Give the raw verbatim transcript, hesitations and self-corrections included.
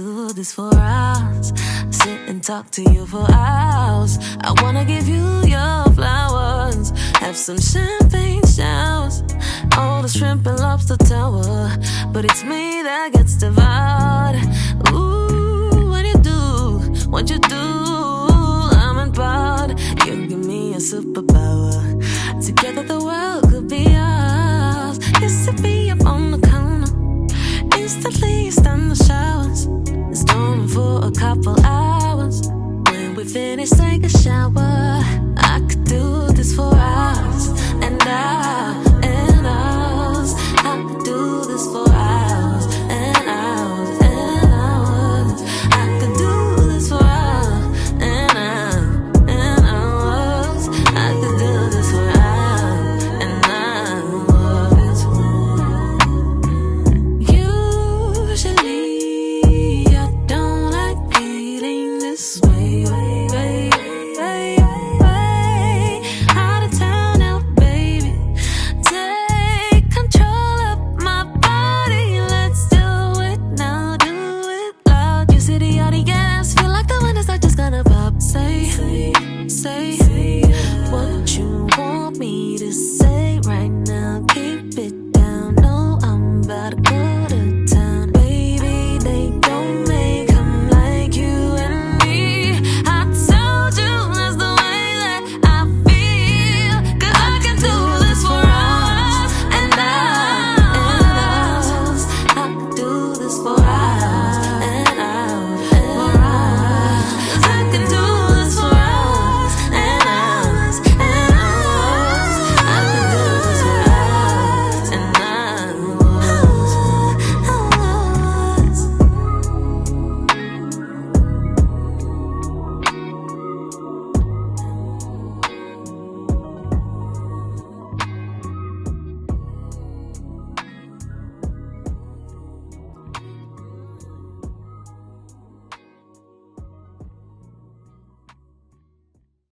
do this for hours. Sit and talk to you for hours. I wanna give you your flowers, have some champagne showers, all the shrimp and lobster tower. But it's me that gets devoured.